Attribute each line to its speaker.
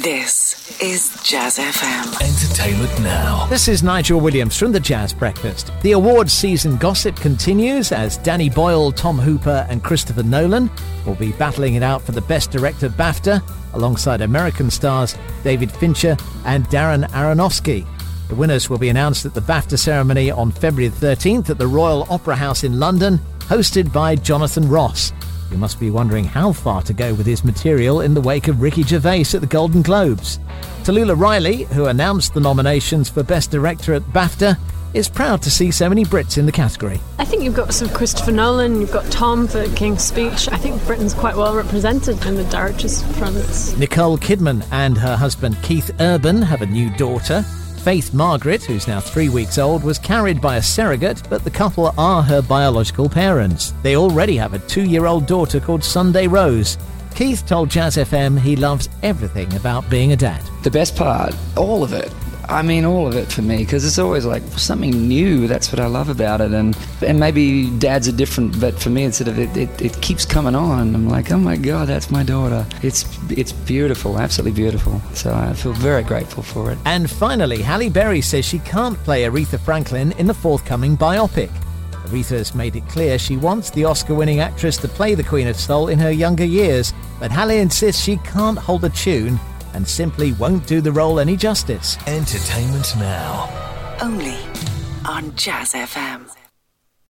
Speaker 1: This is Jazz FM.
Speaker 2: Entertainment Now.
Speaker 3: This is Nigel Williams from the Jazz Breakfast. The awards season gossip continues as Danny Boyle, Tom Hooper and Christopher Nolan will be battling it out for the Best Director BAFTA alongside American stars David Fincher and Darren Aronofsky. The winners will be announced at the BAFTA ceremony on February 13th at the Royal Opera House in London, hosted by Jonathan Ross. You must be wondering how far to go with his material in the wake of Ricky Gervais at the Golden Globes. Tallulah Riley, who announced the nominations for Best Director at BAFTA, is proud to see so many Brits in the category.
Speaker 4: I think you've got some Christopher Nolan, you've got Tom for King's Speech. I think Britain's quite well represented in the director's front.
Speaker 3: Nicole Kidman and her husband Keith Urban have a new daughter. Faith Margaret, who's now 3 weeks old, was carried by a surrogate, but the couple are her biological parents. They already have a 2-year-old daughter called Sunday Rose. Keith told Jazz FM he loves everything about being a dad.
Speaker 5: The best part, all of it. I mean, all of it for me, because it's always like something new. That's what I love about it. And maybe dads are different, but for me, it's sort of it keeps coming on. I'm like, oh my God, that's my daughter. It's beautiful, absolutely beautiful. So I feel very grateful for it.
Speaker 3: And finally, Halle Berry says she can't play Aretha Franklin in the forthcoming biopic. Aretha has made it clear she wants the Oscar-winning actress to play the Queen of Soul in her younger years, but Halle insists she can't hold a tune and simply won't do the role any justice.
Speaker 2: Entertainment Now.
Speaker 1: Only on Jazz FM.